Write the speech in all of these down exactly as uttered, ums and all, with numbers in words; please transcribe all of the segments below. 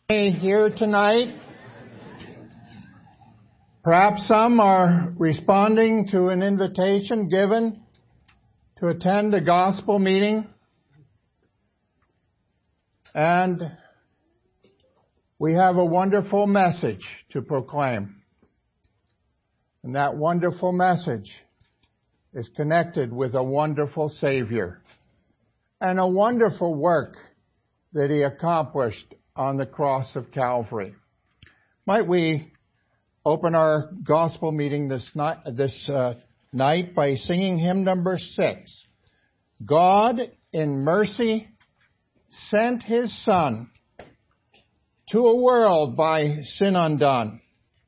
Here tonight. Perhaps some are responding to an invitation given to attend a gospel meeting. And we have a wonderful message to proclaim. And that wonderful message is connected with a wonderful Savior and a wonderful work that He accomplished on the cross of Calvary. Might we open our gospel meeting this night, this uh, night by singing hymn number six. God in mercy sent His Son to a world by sin undone.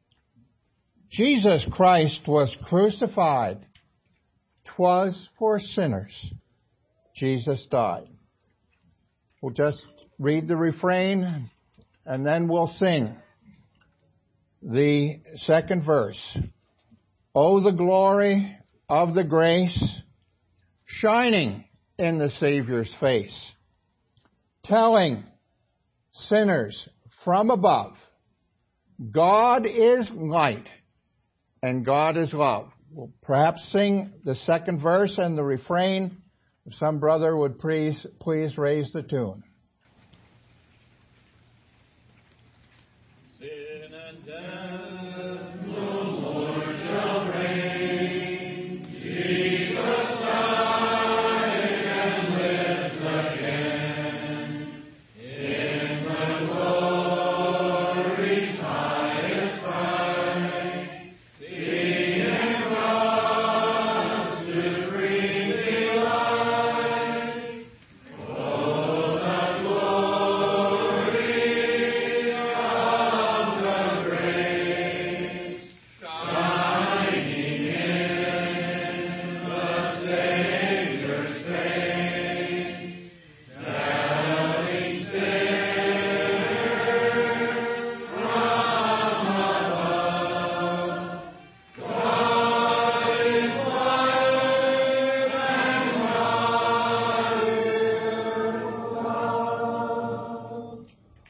Jesus Christ was crucified. 'Twas for sinners Jesus died. We'll just read the refrain, and then we'll sing the second verse. Oh, the glory of the grace shining in the Savior's face, telling sinners from above, God is light and God is love. We'll perhaps sing the second verse and the refrain. If some brother would please, please raise the tune. Sin and death no more shall reign. Jesus died and lives again. In the glory's highest height, seeing God's supreme delight. Oh, the glory of the grace shining in the Savior's face, telling sinners from above, God is life and God is love.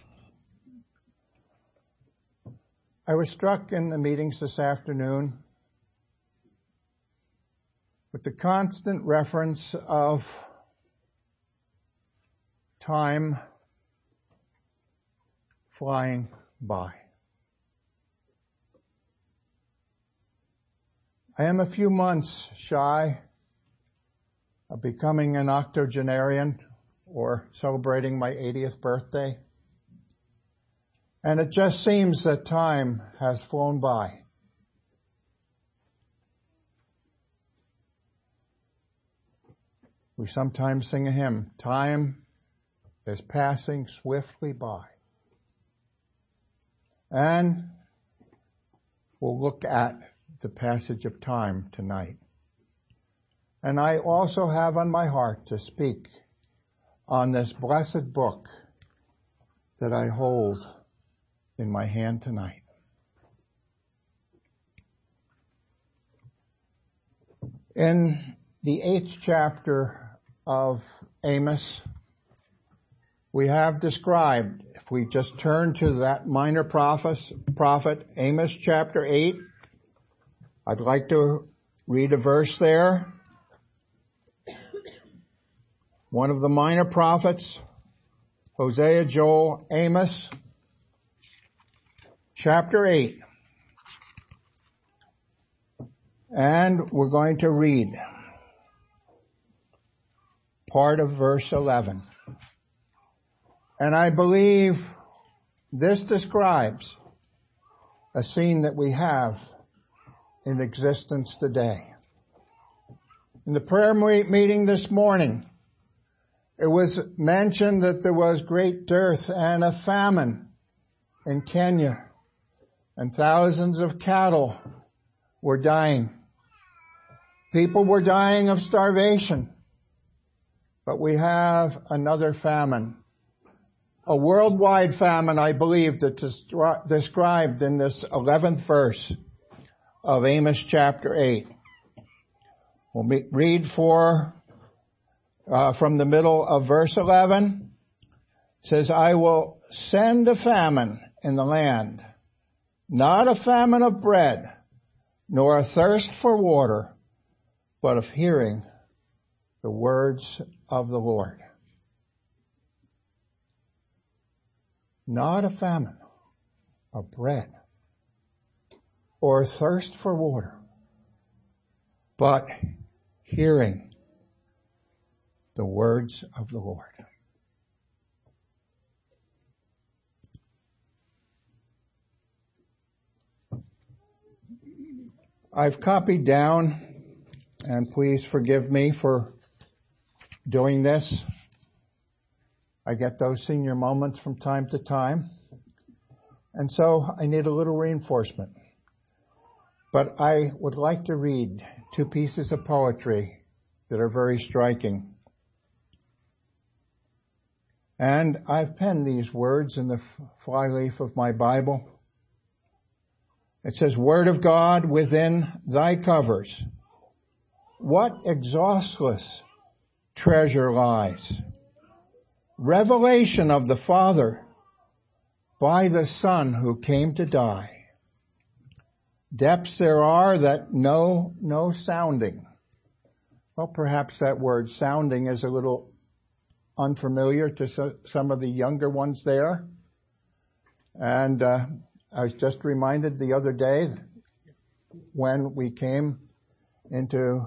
I was struck in the meetings this afternoon with the constant reference of time flying by. I am a few months shy of becoming an octogenarian or celebrating my eightieth birthday. And it just seems that time has flown by. We sometimes sing a hymn, time is passing swiftly by. And we'll look at the passage of time tonight. And I also have on my heart to speak on this blessed book that I hold in my hand tonight. In the eighth chapter of Amos, we have described, if we just turn to that minor prophet, prophet Amos chapter eight, I'd like to read a verse there. One of the minor prophets, Hosea, Joel, Amos, chapter eight. And we're going to read part of verse eleven. And I believe this describes a scene that we have in existence today. In the prayer meeting this morning, it was mentioned that there was great dearth and a famine in Kenya, and thousands of cattle were dying. People were dying of starvation. But we have another famine, a worldwide famine, I believe, that is described in this eleventh verse of Amos chapter eight. We'll read for uh, from the middle of verse eleven. It says, I will send a famine in the land, not a famine of bread, nor a thirst for water, but of hearing the words of the Lord. Not a famine of bread or a thirst for water, but hearing the words of the Lord. I've copied down, and please forgive me for doing this. I get those senior moments from time to time, and so I need a little reinforcement. But I would like to read two pieces of poetry that are very striking. And I've penned these words in the flyleaf of my Bible. It says, Word of God within thy covers, what exhaustless treasure lies. Revelation of the Father by the Son who came to die. Depths there are that know no sounding. Well, perhaps that word sounding is a little unfamiliar to so, some of the younger ones there. And uh, I was just reminded the other day when we came into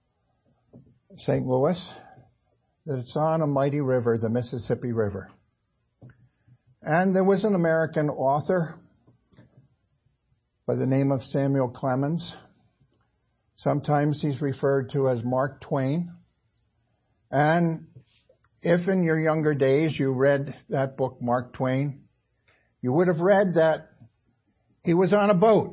Saint Louis that it's on a mighty river, the Mississippi River. And there was an American author by the name of Samuel Clemens. Sometimes he's referred to as Mark Twain. And if in your younger days you read that book, Mark Twain, you would have read that he was on a boat,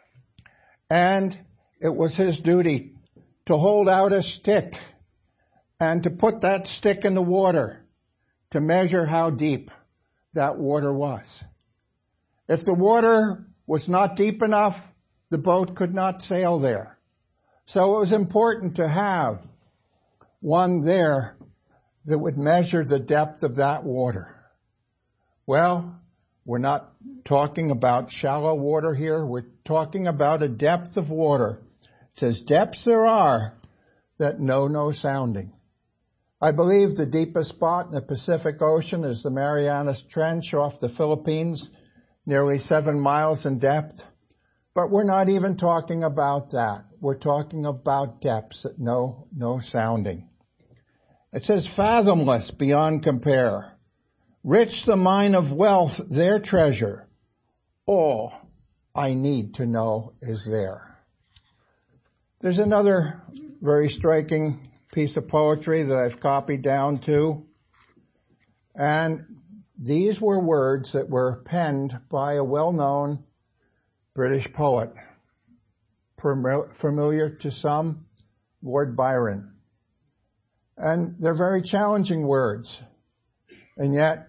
and it was his duty to hold out a stick and to put that stick in the water to measure how deep that water was. If the water was not deep enough, the boat could not sail there. So it was important to have one there that would measure the depth of that water. Well, we're not talking about shallow water here. We're talking about a depth of water. It says, depths there are that know no sounding. I believe the deepest spot in the Pacific Ocean is the Marianas Trench off the Philippines, nearly seven miles in depth. But we're not even talking about that. We're talking about depths that know no sounding. It says, fathomless beyond compare. Rich the mine of wealth, their treasure. All I need to know is there. There's another very striking piece of poetry that I've copied down too. And these were words that were penned by a well-known British poet, familiar to some, Lord Byron. And they're very challenging words. And yet,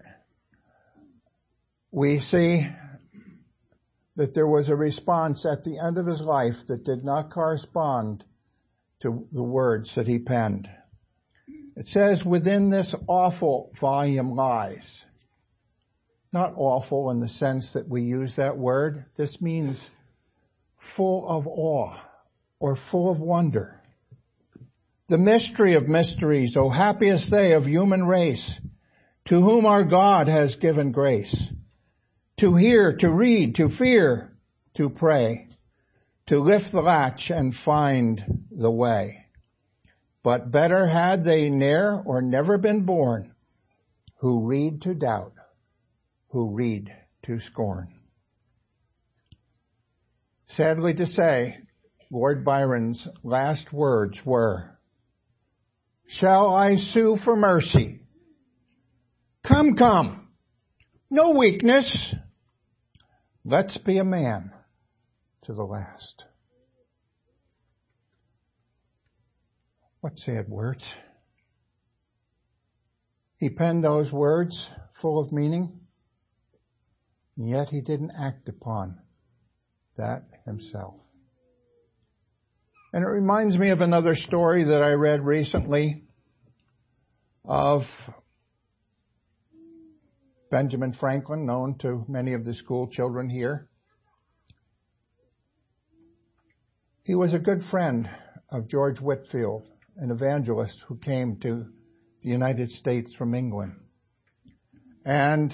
we see that there was a response at the end of his life that did not correspond to the words that he penned. It says, within this awful volume lies. Not awful in the sense that we use that word. This means full of awe or full of wonder. The mystery of mysteries, O happiest they of human race, to whom our God has given grace, to hear, to read, to fear, to pray, to lift the latch and find the way. But better had they ne'er or never been born, who read to doubt, who read to scorn. Sadly to say, Lord Byron's last words were, shall I sue for mercy? Come, come, no weakness. Let's be a man to the last. What sad words. He penned those words full of meaning, and yet he didn't act upon that himself. And it reminds me of another story that I read recently of Benjamin Franklin, known to many of the school children here. He was a good friend of George Whitefield, an evangelist who came to the United States from England. And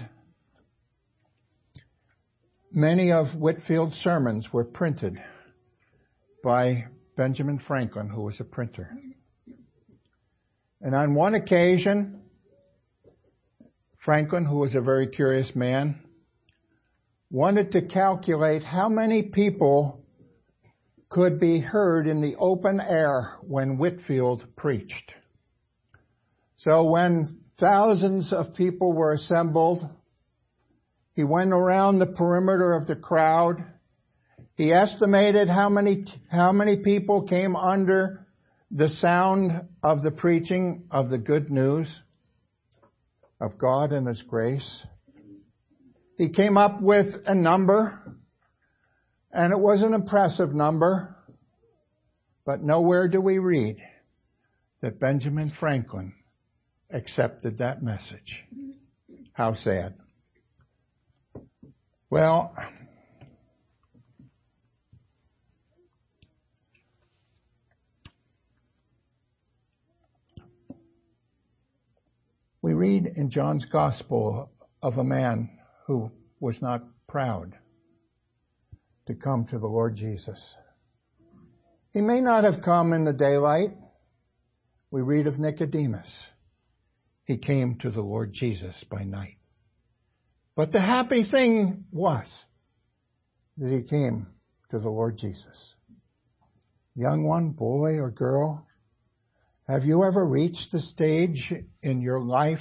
many of Whitefield's sermons were printed by Benjamin Franklin, who was a printer. And on one occasion, Franklin, who was a very curious man, wanted to calculate how many people could be heard in the open air when Whitefield preached. So when thousands of people were assembled, he went around the perimeter of the crowd. He estimated how many how many people came under the sound of the preaching of the good news of God and His grace. He came up with a number, and it was an impressive number, but nowhere do we read that Benjamin Franklin accepted that message. How sad. Well, we read in John's Gospel of a man who was not proud to come to the Lord Jesus. He may not have come in the daylight. We read of Nicodemus. He came to the Lord Jesus by night. But the happy thing was that he came to the Lord Jesus. Young one, boy or girl, have you ever reached the stage in your life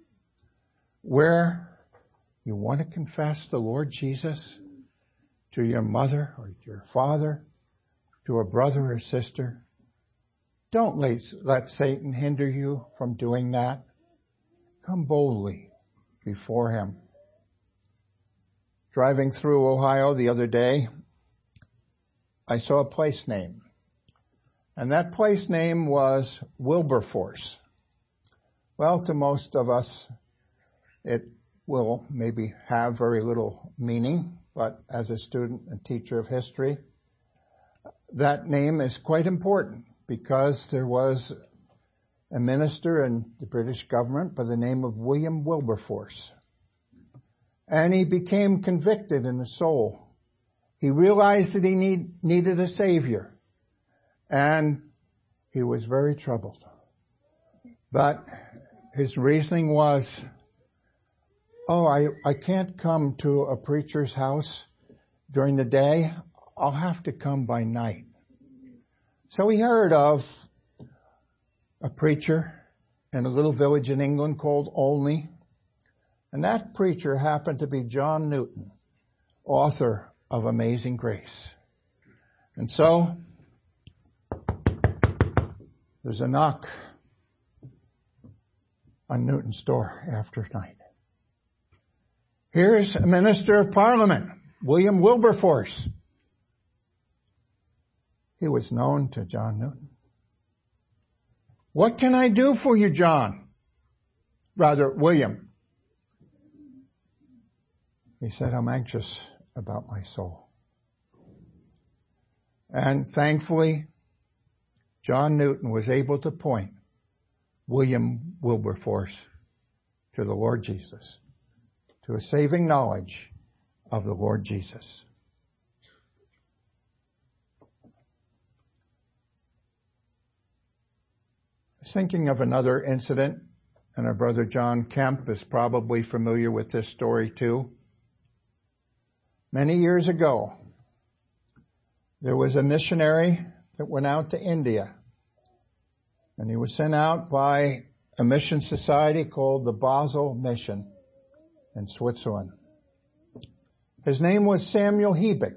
where you want to confess the Lord Jesus to your mother or your father, to a brother or sister? Don't let, let Satan hinder you from doing that. Come boldly before him. Driving through Ohio the other day, I saw a place name. And that place name was Wilberforce. Well, to most of us, it will maybe have very little meaning, but as a student and teacher of history, that name is quite important because there was a minister in the British government by the name of William Wilberforce. And he became convicted in his soul. He realized that he need, needed a Savior. And he was very troubled. But his reasoning was, oh, I, I can't come to a preacher's house during the day. I'll have to come by night. So he heard of a preacher in a little village in England called Olney. And that preacher happened to be John Newton, author of Amazing Grace. And so, there's a knock on Newton's door after night. Here's a Minister of Parliament, William Wilberforce. He was known to John Newton. What can I do for you, John? Rather, William. He said, I'm anxious about my soul. And thankfully, John Newton was able to point William Wilberforce to the Lord Jesus, to a saving knowledge of the Lord Jesus. I was thinking of another incident, and our brother John Kemp is probably familiar with this story too. Many years ago, there was a missionary that went out to India. And he was sent out by a mission society called the Basel Mission in Switzerland. His name was Samuel Hebeck.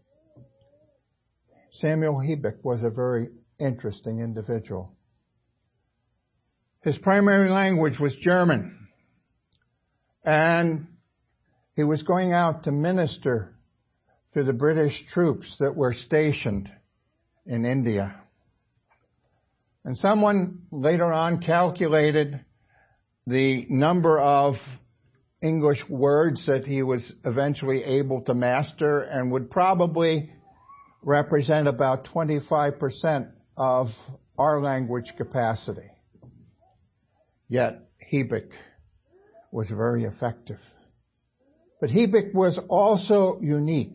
Samuel Hebeck was a very interesting individual. His primary language was German. And he was going out to minister to the British troops that were stationed in India. And someone later on calculated the number of English words that he was eventually able to master and would probably represent about twenty-five percent of our language capacity. Yet Hebeck was very effective. But Hebeck was also unique.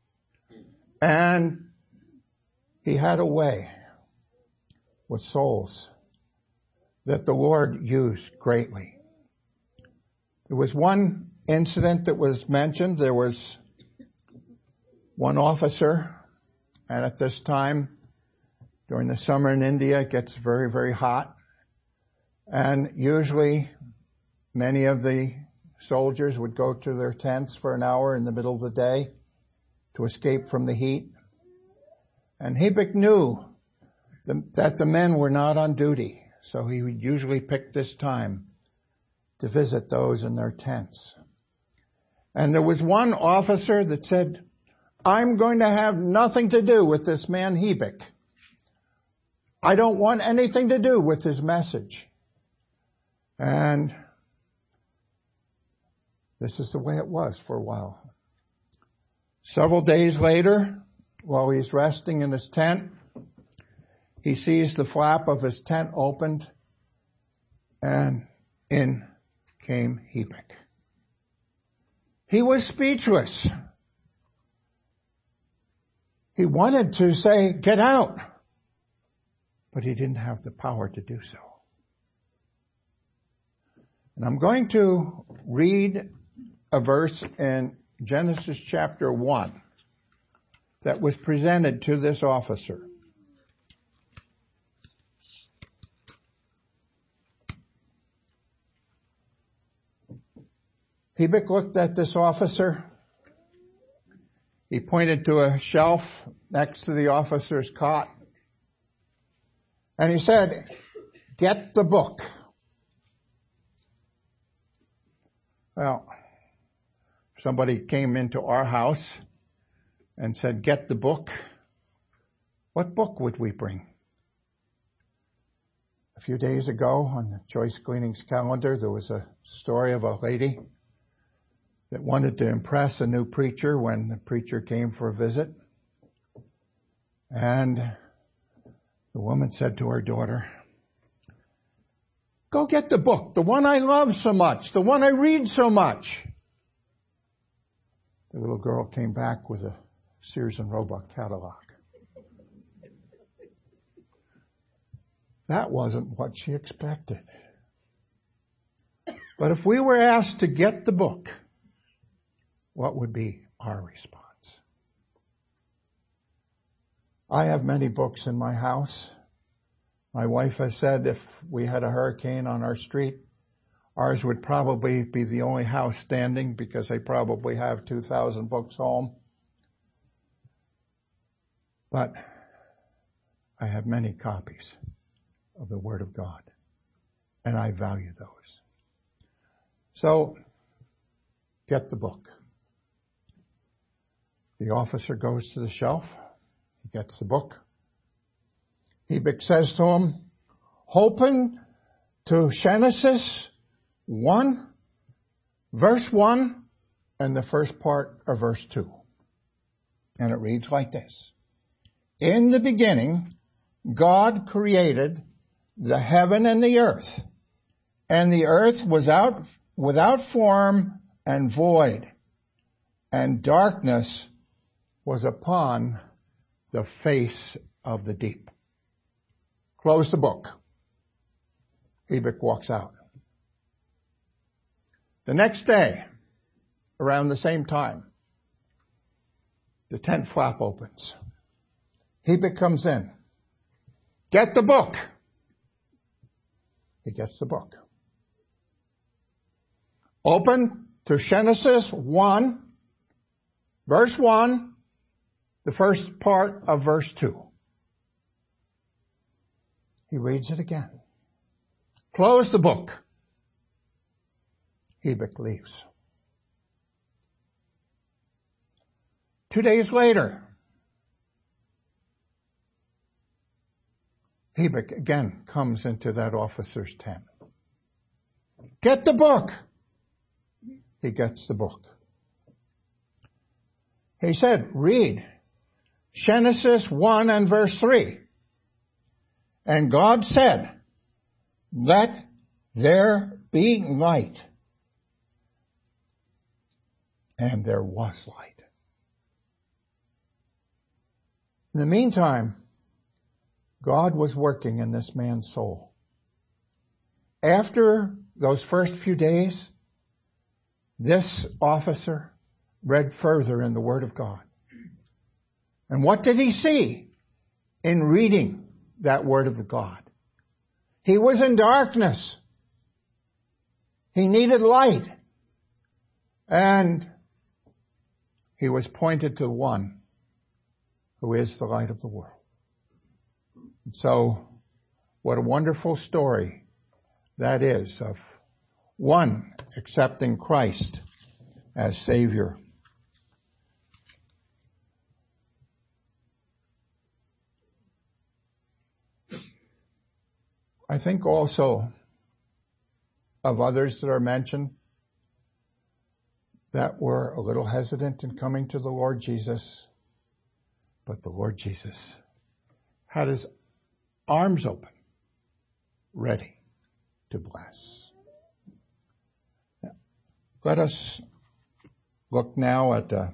And he had a way with souls that the Lord used greatly. There was one incident that was mentioned. There was one officer, and at this time, during the summer in India, it gets very, very hot. And usually, many of the soldiers would go to their tents for an hour in the middle of the day to escape from the heat. And Hebeck knew the, that the men were not on duty, so he would usually pick this time to visit those in their tents. And there was one officer that said, I'm going to have nothing to do with this man Hebeck. I don't want anything to do with his message. And this is the way it was for a while. Several days later, while he's resting in his tent, he sees the flap of his tent opened, and in came Hebeck. He was speechless. He wanted to say, get out, but he didn't have the power to do so. And I'm going to read a verse in Genesis chapter one that was presented to this officer. Hebeck looked at this officer. He pointed to a shelf next to the officer's cot. And he said, get the book. Well, somebody came into our house and said, get the book. What book would we bring? A few days ago on the Choice Gleanings calendar, there was a story of a lady that wanted to impress a new preacher when the preacher came for a visit. And the woman said to her daughter, go get the book, the one I love so much, the one I read so much. The little girl came back with a Sears and Roebuck catalog. That wasn't what she expected. But if we were asked to get the book, what would be our response? I have many books in my house. My wife has said if we had a hurricane on our street, ours would probably be the only house standing because they probably have two thousand books home. But I have many copies of the Word of God, and I value those. So, get the book. The officer goes to the shelf. He gets the book. Hebeck says to him, open to Genesis one, verse one, and the first part of verse two. And it reads like this. In the beginning, God created the heaven and the earth, and the earth was out, without form and void, and darkness was upon the face of the deep. Close the book. Hebeck walks out. The next day, around the same time, the tent flap opens. Hebeck comes in. Get the book. He gets the book. Open to Genesis one, verse one, the first part of verse two. He reads it again. Close the book. Hebeck leaves. Two days later, Hebeck again comes into that officer's tent. Get the book. he gets the book. He said, read Genesis one and verse three. And God said, let there be light. And there was light. In the meantime, God was working in this man's soul. After those first few days, this officer read further in the Word of God. And what did he see in reading that Word of God? He was in darkness. He needed light. And he was pointed to one who is the light of the world. And so, what a wonderful story that is of one accepting Christ as Savior. I think also of others that are mentioned that were a little hesitant in coming to the Lord Jesus, but the Lord Jesus had his arms open, ready to bless. Now, let us look now at uh,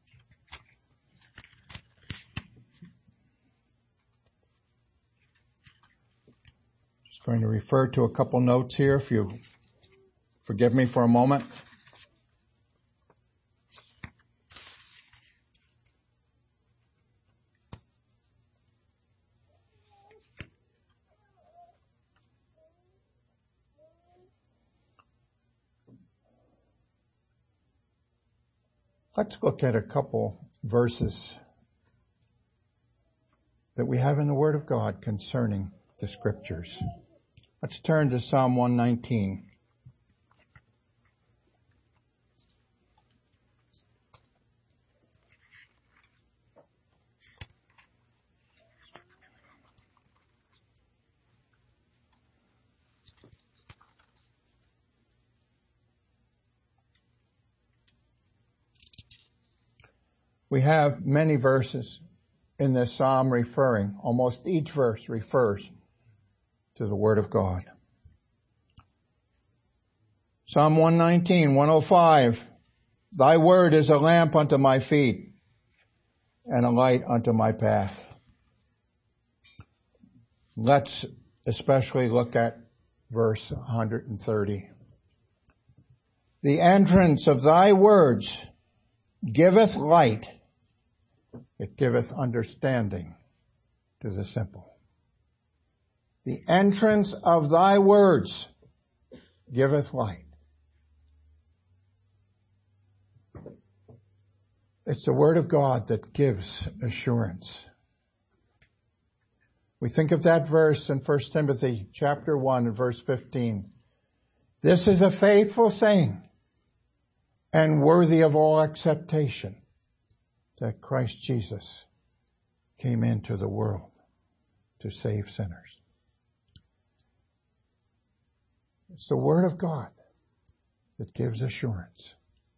just going to refer to a couple notes here, if you forgive me for a moment. Let's look at a couple verses that we have in the Word of God concerning the Scriptures. Let's turn to Psalm one nineteen. We have many verses in this psalm referring, almost each verse refers to the Word of God. Psalm one nineteen, one oh five, Thy word is a lamp unto my feet and a light unto my path. Let's especially look at verse one hundred thirty. The entrance of thy words giveth light, it giveth understanding to the simple. The entrance of thy words giveth light. It's the Word of God that gives assurance. We think of that verse in First Timothy chapter one and verse fifteen. This is a faithful saying and worthy of all acceptation, that Christ Jesus came into the world to save sinners. It's the Word of God that gives assurance.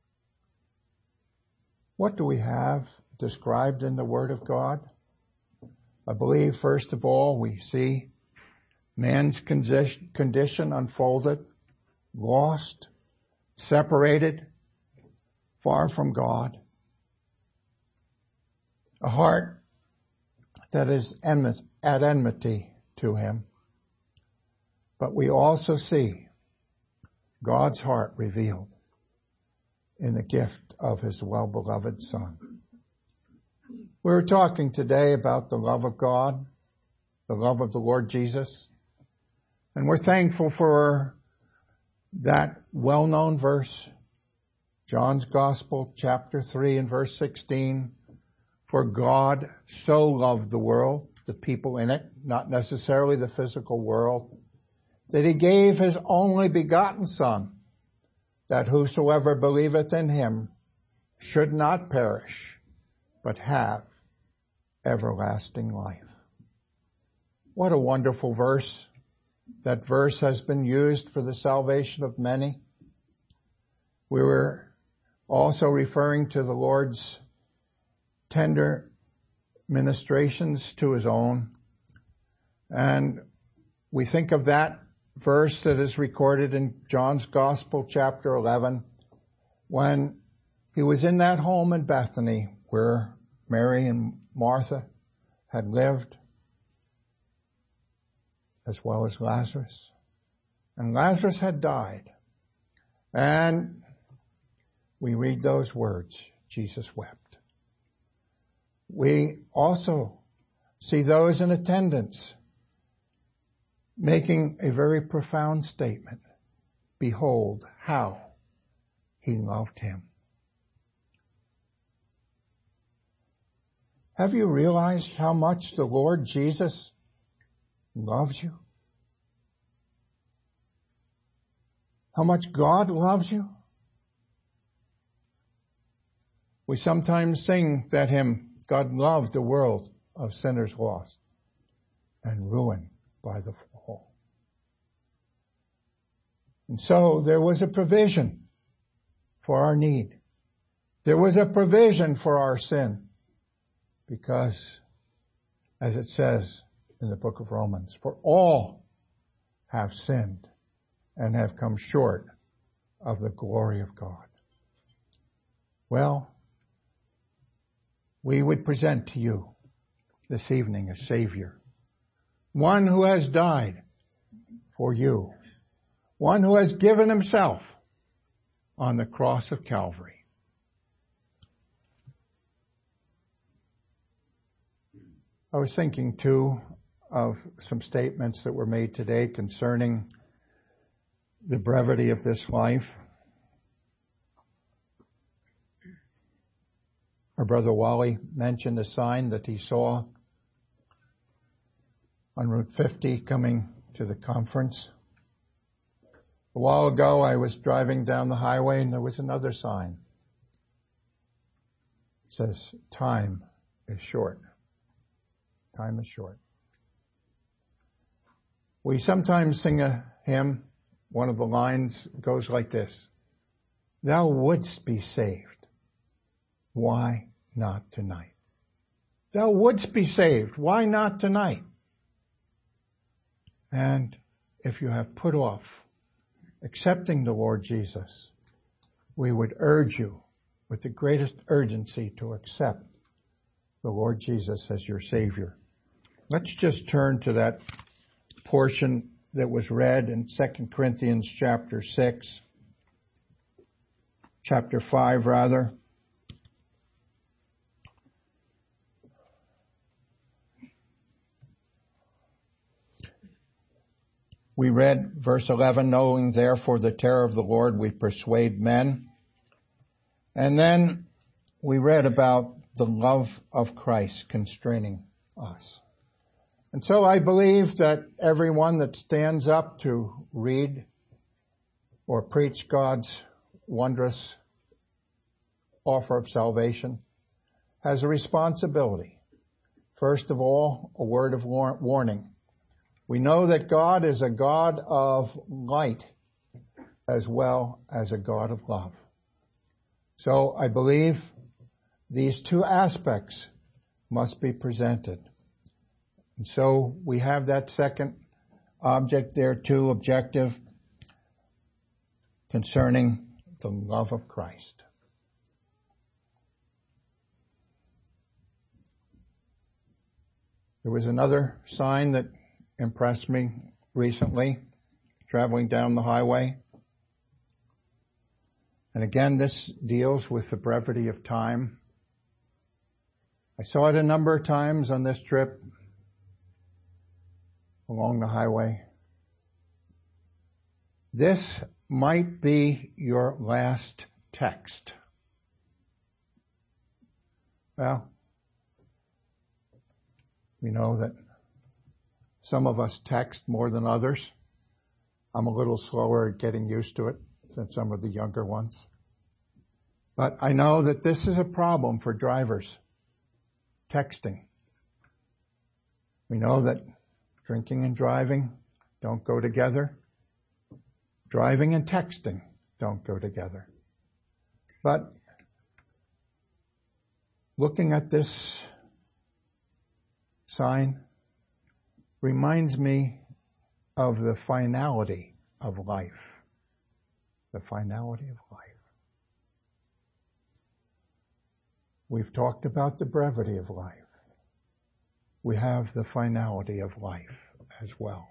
What do we have described in the Word of God? I believe, first of all, we see man's condition unfolded, lost, separated, far from God. A heart that is at enmity to Him. But we also see God's heart revealed in the gift of His well-beloved Son. We were talking today about the love of God, the love of the Lord Jesus, and we're thankful for that well-known verse, John's Gospel, chapter three and verse sixteen, for God so loved the world, the people in it, not necessarily the physical world, that He gave His only begotten Son, that whosoever believeth in Him should not perish, but have everlasting life. What a wonderful verse. That verse has been used for the salvation of many. We were also referring to the Lord's tender ministrations to his own. And we think of that verse that is recorded in John's Gospel, chapter eleven, when he was in that home in Bethany where Mary and Martha had lived, as well as Lazarus. And Lazarus had died. And we read those words, Jesus wept. We also see those in attendance making a very profound statement. Behold how he loved him. Have you realized how much the Lord Jesus loves you? How much God loves you? We sometimes sing that hymn, God loved the world of sinners lost and ruined by the fall. And so there was a provision for our need. There was a provision for our sin. Because, as it says in the book of Romans, for all have sinned and have come short of the glory of God. Well, we would present to you this evening a Savior, one who has died for you, one who has given himself on the cross of Calvary. I was thinking, too, of some statements that were made today concerning the brevity of this life. Our brother Wally mentioned a sign that he saw on Route fifty coming to the conference. A while ago, I was driving down the highway and there was another sign. It says, time is short. Time is short. We sometimes sing a hymn. One of the lines goes like this. Thou wouldst be saved. Why not tonight? Thou wouldst be saved. Why not tonight? And if you have put off accepting the Lord Jesus, we would urge you with the greatest urgency to accept the Lord Jesus as your Savior. Let's just turn to that portion that was read in Second Corinthians chapter six, chapter five rather. We read verse eleven, knowing therefore the terror of the Lord, we persuade men. And then we read about the love of Christ constraining us. And so I believe that everyone that stands up to read or preach God's wondrous offer of salvation has a responsibility. First of all, a word of warning. We know that God is a God of light as well as a God of love. So I believe these two aspects must be presented. And so we have that second object there too, objective, concerning the love of Christ. There was another sign that impressed me recently, traveling down the highway. And again, this deals with the brevity of time. I saw it a number of times on this trip along the highway. This might be your last text. Well, we know that some of us text more than others. I'm a little slower at getting used to it than some of the younger ones. But I know that this is a problem for drivers, texting. We know that drinking and driving don't go together. Driving and texting don't go together. But looking at this sign reminds me of the finality of life. The finality of life. We've talked about the brevity of life. We have the finality of life as well.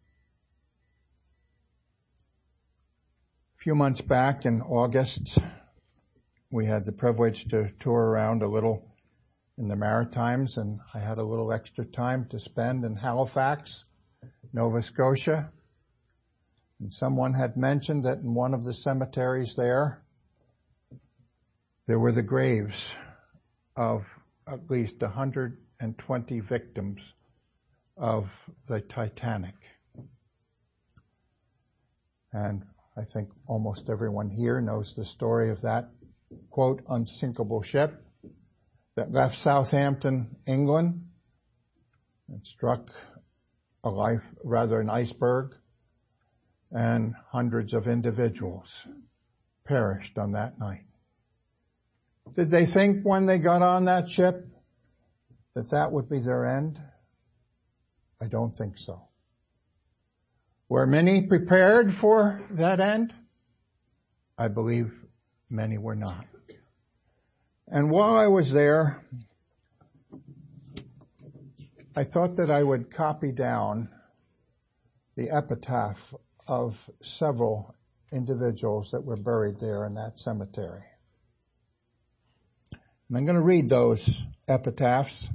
A few months back in August, we had the privilege to tour around a little in the Maritimes, and I had a little extra time to spend in Halifax, Nova Scotia. And someone had mentioned that in one of the cemeteries there, there were the graves of at least one hundred twenty victims of the Titanic. And I think almost everyone here knows the story of that, quote, unsinkable ship that left Southampton, England, and struck a life, rather an iceberg, and hundreds of individuals perished on that night. Did they think when they got on that ship that that would be their end? I don't think so. Were many prepared for that end? I believe many were not. And while I was there, I thought that I would copy down the epitaph of several individuals that were buried there in that cemetery. And I'm going to read those epitaphs.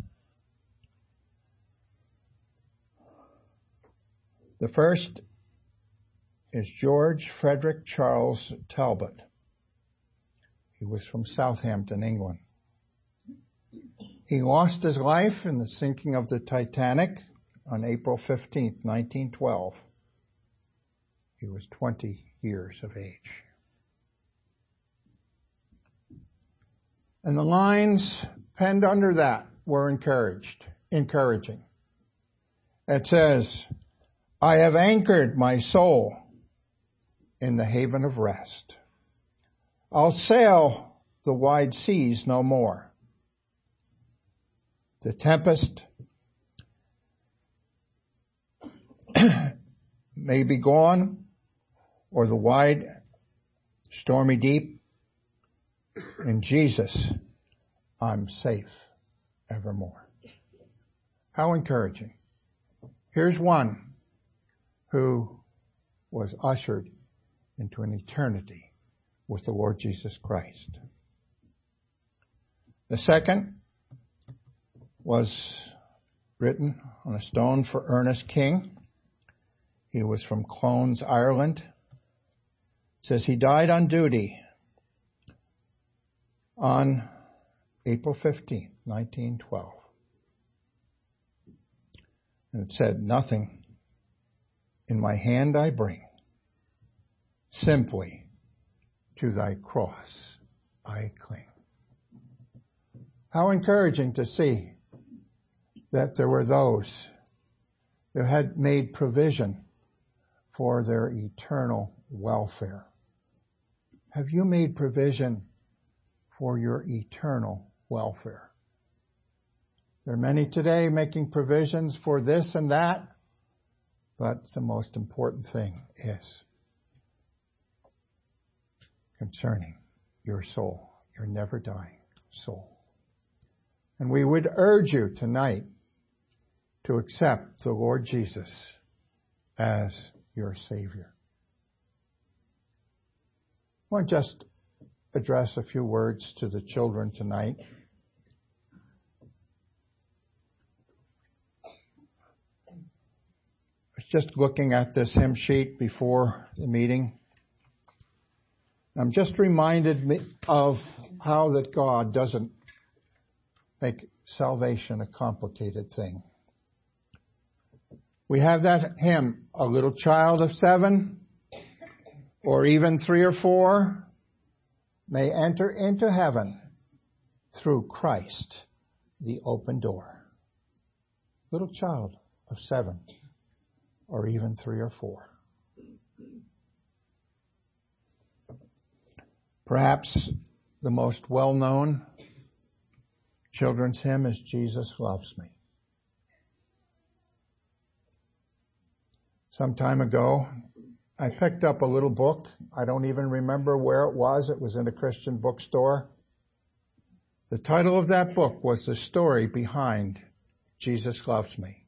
The first is George Frederick Charles Talbot. He was from Southampton, England. He lost his life in the sinking of the Titanic on April fifteenth, nineteen twelve. He was twenty years of age. And the lines penned under that were encouraged, encouraging. It says, I have anchored my soul in the haven of rest. I'll sail the wide seas no more. The tempest may be gone, or the wide, stormy deep. In Jesus, I'm safe evermore. How encouraging. Here's one who was ushered into an eternity with the Lord Jesus Christ. The second was written on a stone for Ernest King. He was from Clones, Ireland. It says he died on duty on April fifteenth, nineteen twelve. And it said, nothing in my hand I bring, simply to thy cross I cling. How encouraging to see that there were those who had made provision for their eternal welfare. Have you made provision for your eternal welfare? There are many today making provisions for this and that, but the most important thing is concerning your soul, your never dying soul. And we would urge you tonight to accept the Lord Jesus as your Savior. I want to just address a few words to the children tonight. I was just looking at this hymn sheet before the meeting. I'm just reminded me of how that God doesn't make salvation a complicated thing. We have that hymn, a little child of seven, or even three or four, may enter into heaven through Christ, the open door. Little child of seven, or even three or four. Perhaps the most well-known children's hymn is Jesus Loves Me. Some time ago, I picked up a little book. I don't even remember where it was. It was in a Christian bookstore. The title of that book was The Story Behind Jesus Loves Me.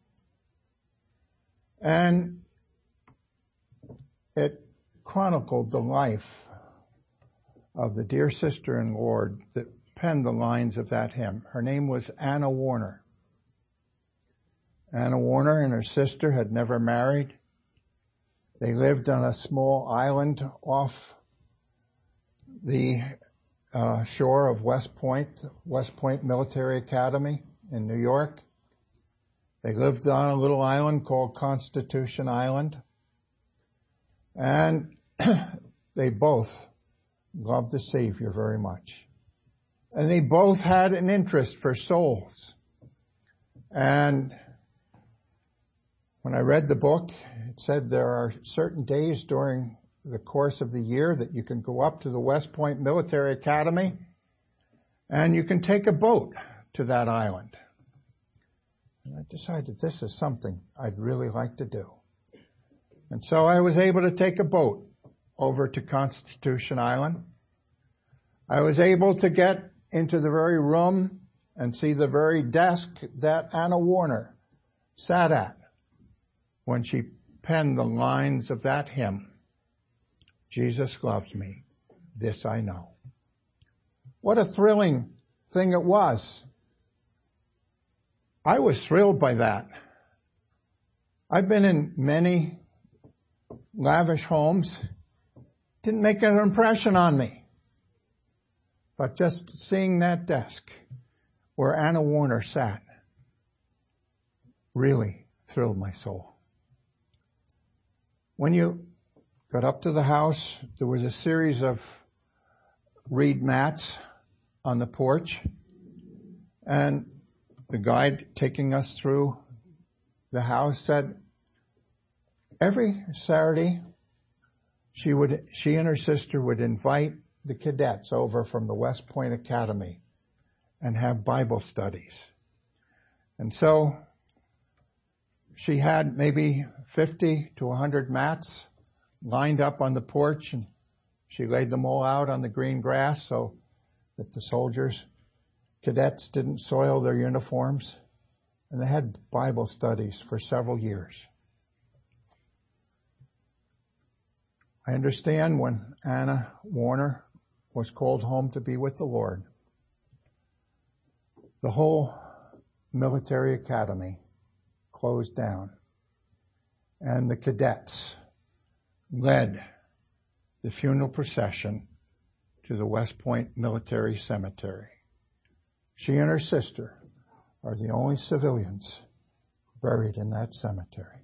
And it chronicled the life of the dear sister in Lord that penned the lines of that hymn. Her name was Anna Warner. Anna Warner and her sister had never married. They lived on a small island off the uh, shore of West Point, West Point Military Academy in New York. They lived on a little island called Constitution Island. And they both loved the Savior very much. And they both had an interest for souls. And when I read the book, it said there are certain days during the course of the year that you can go up to the West Point Military Academy and you can take a boat to that island. And I decided this is something I'd really like to do. And so I was able to take a boat over to Constitution Island. I was able to get into the very room and see the very desk that Anna Warner sat at when she penned the lines of that hymn, Jesus Loves Me, This I Know. What a thrilling thing it was. I was thrilled by that. I've been in many lavish homes. Didn't make an impression on me. But just seeing that desk where Anna Warner sat really thrilled my soul. When you got up to the house, there was a series of reed mats on the porch, and the guide taking us through the house said every Saturday she would she and her sister would invite the cadets over from the West Point Academy and have Bible studies. And so she had maybe fifty to one hundred mats lined up on the porch, and she laid them all out on the green grass so that the soldiers, cadets, didn't soil their uniforms. And they had Bible studies for several years. I understand when Anna Warner was called home to be with the Lord, the whole military academy closed down, and the cadets led the funeral procession to the West Point Military Cemetery. She and her sister are the only civilians buried in that cemetery.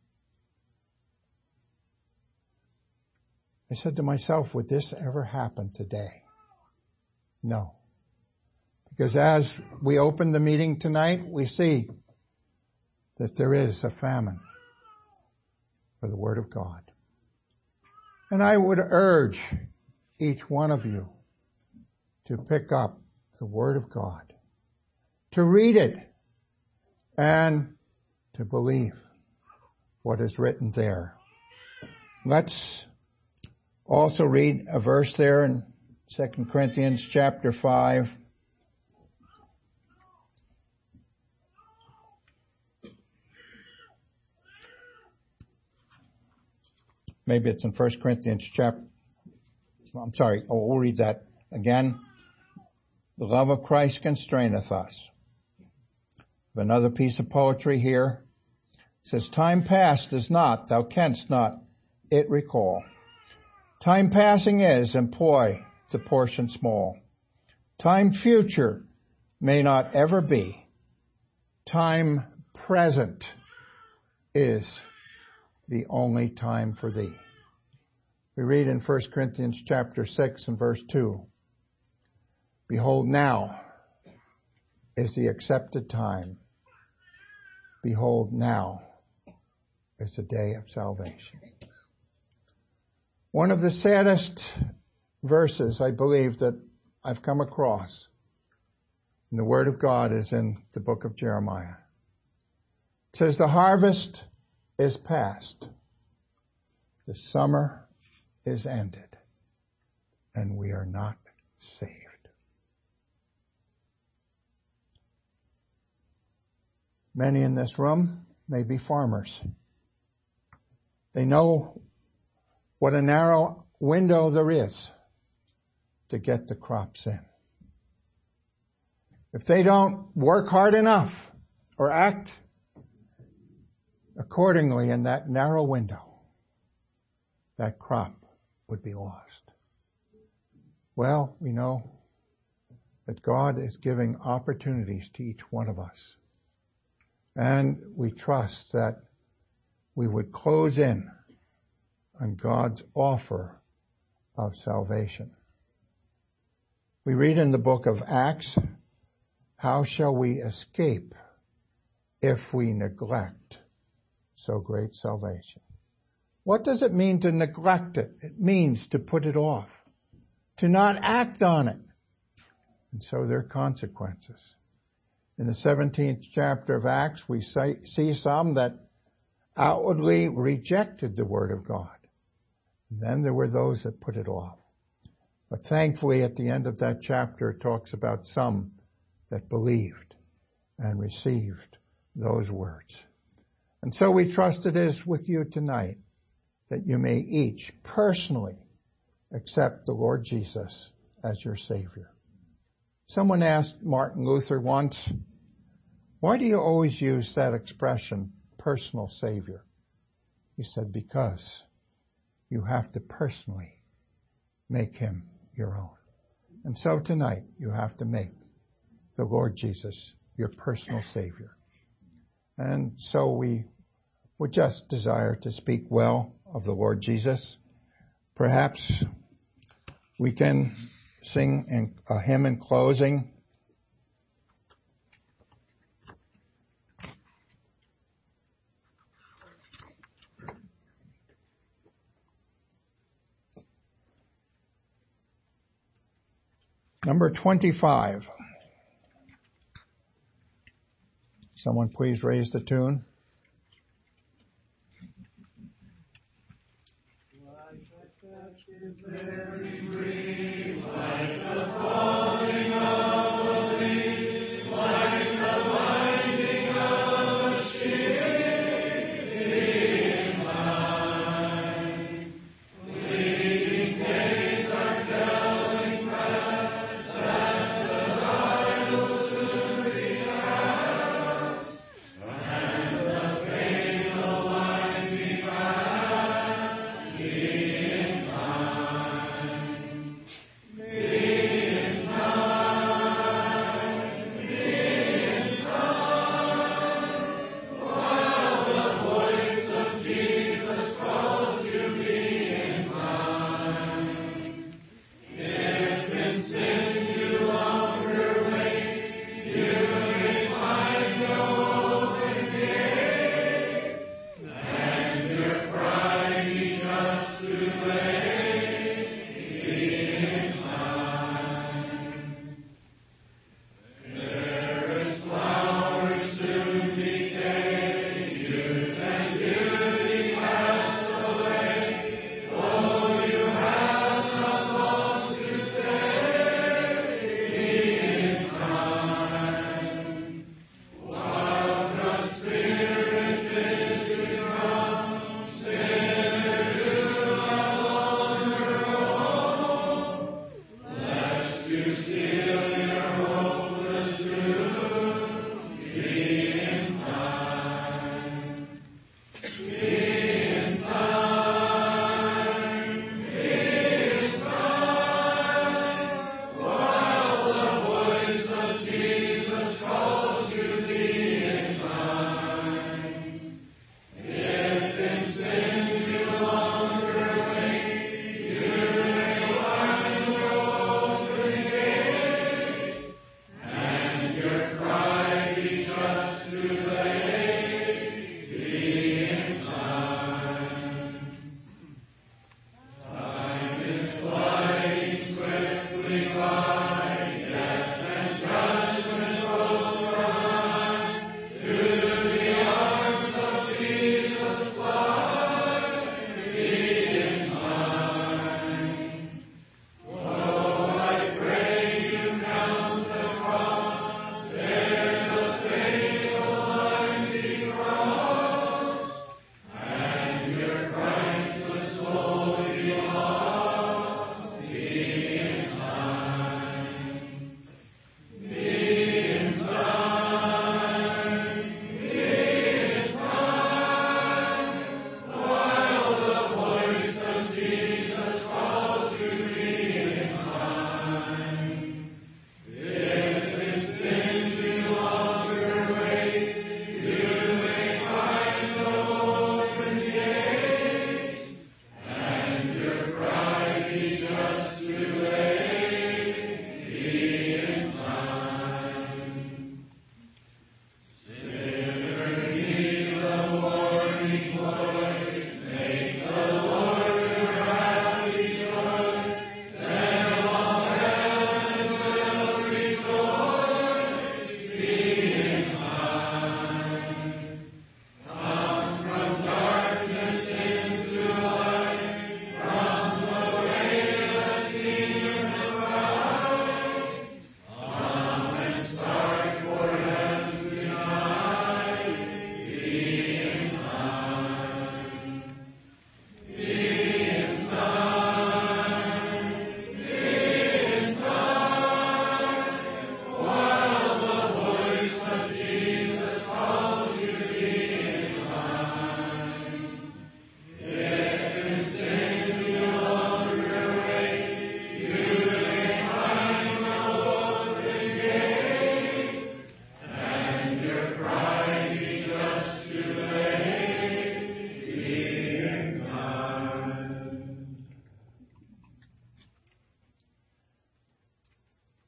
I said to myself, would this ever happen today? No. Because as we open the meeting tonight, we see that there is a famine for the Word of God. And I would urge each one of you to pick up the Word of God, to read it, and to believe what is written there. Let's also read a verse there in Second Corinthians chapter five. Maybe it's in First Corinthians chapter, I'm sorry, oh, we'll read that again. The love of Christ constraineth us. Another piece of poetry here. It says, time past is not, thou canst not it recall. Time passing is, employ the portion small. Time future may not ever be. Time present is the only time for thee. We read in First Corinthians chapter six and verse two, behold, now is the accepted time. Behold, now is the day of salvation. One of the saddest verses, I believe, that I've come across, and the Word of God is in the book of Jeremiah. It says, the harvest is past, the summer is ended, and we are not saved. Many in this room may be farmers. They know what a narrow window there is to get the crops in. If they don't work hard enough or act accordingly in that narrow window, that crop would be lost. Well, we know that God is giving opportunities to each one of us. And we trust that we would close in on God's offer of salvation. We read in the book of Acts, how shall we escape if we neglect so great salvation? What does it mean to neglect it? It means to put it off, to not act on it. And so there are consequences. In the seventeenth chapter of Acts, we see some that outwardly rejected the Word of God. And then there were those that put it off. But thankfully, at the end of that chapter, it talks about some that believed and received those words. And so we trust it is with you tonight that you may each personally accept the Lord Jesus as your Savior. Someone asked Martin Luther once, why do you always use that expression, personal Savior? He said, because you have to personally make Him your own. And so tonight, you have to make the Lord Jesus your personal Savior. And so we would just desire to speak well of the Lord Jesus. Perhaps we can sing a hymn in closing. Number twenty-five. Someone please raise the tune.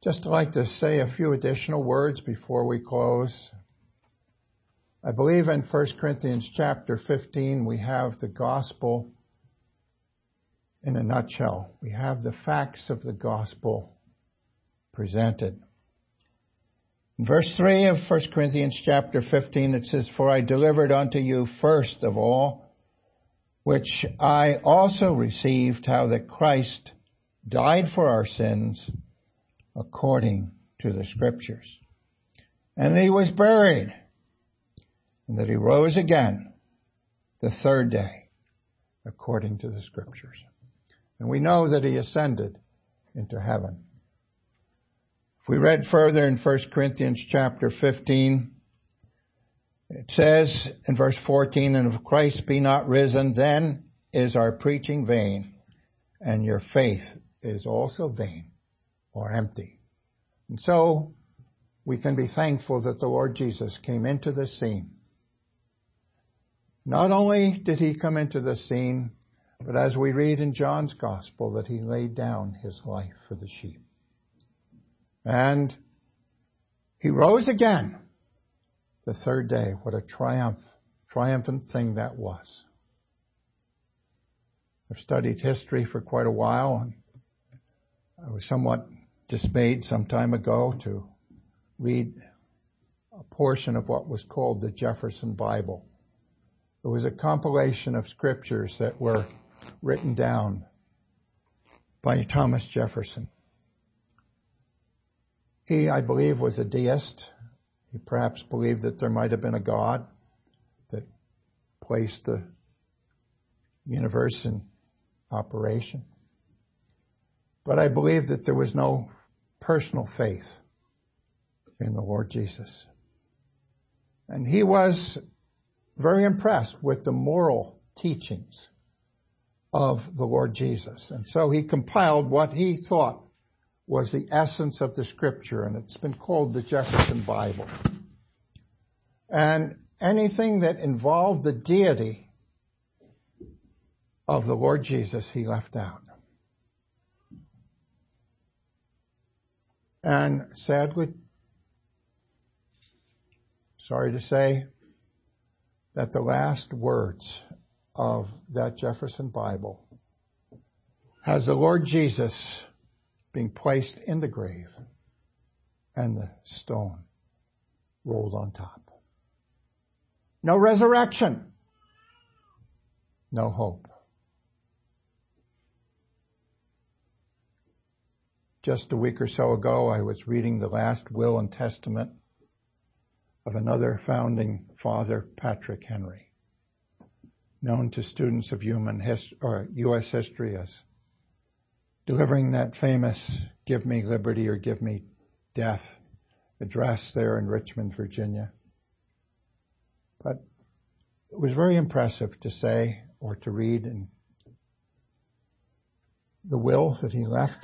Just like to say a few additional words before we close. I believe in First Corinthians chapter fifteen we have the gospel in a nutshell. We have the facts of the gospel presented. In verse three of First Corinthians chapter fifteen it says, "For I delivered unto you first of all, which I also received, how that Christ died for our sins according to the Scriptures, and that he was buried, and that he rose again the third day according to the Scriptures." And we know that he ascended into heaven. If we read further in First Corinthians chapter fifteen, it says in verse fourteen, "And if Christ be not risen, then is our preaching vain, and your faith is also vain," or empty. And so we can be thankful that the Lord Jesus came into the scene. Not only did he come into the scene, but as we read in John's Gospel, that he laid down his life for the sheep. And he rose again the third day. What a triumph, triumphant thing that was. I've studied history for quite a while, and I was somewhat dismayed some time ago to read a portion of what was called the Jefferson Bible. It was a compilation of scriptures that were written down by Thomas Jefferson. He, I believe, was a deist. He perhaps believed that there might have been a God that placed the universe in operation. But I believe that there was no personal faith in the Lord Jesus. And he was very impressed with the moral teachings of the Lord Jesus. And so he compiled what he thought was the essence of the Scripture, and it's been called the Jefferson Bible. And anything that involved the deity of the Lord Jesus, he left out. And sadly, sorry to say, that the last words of that Jefferson Bible has the Lord Jesus being placed in the grave and the stone rolled on top. No resurrection. No hope. Just a week or so ago, I was reading the last will and testament of another founding father, Patrick Henry, known to students of human hist- or U S history as delivering that famous "Give me liberty or give me death" address there in Richmond, Virginia. But it was very impressive to say or to read in the will that he left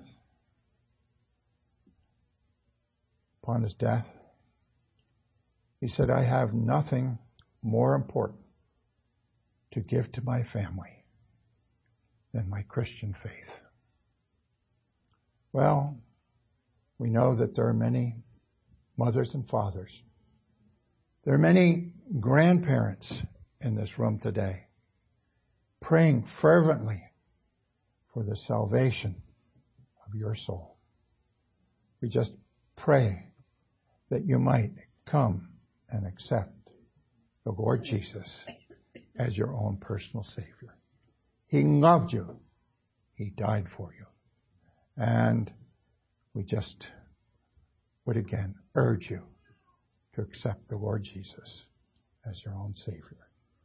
upon his death. He said, "I have nothing more important to give to my family than my Christian faith." Well, we know that there are many mothers and fathers. There are many grandparents in this room today praying fervently for the salvation of your soul. We just pray that you might come and accept the Lord Jesus as your own personal Savior. He loved you. He died for you. And we just would again urge you to accept the Lord Jesus as your own Savior.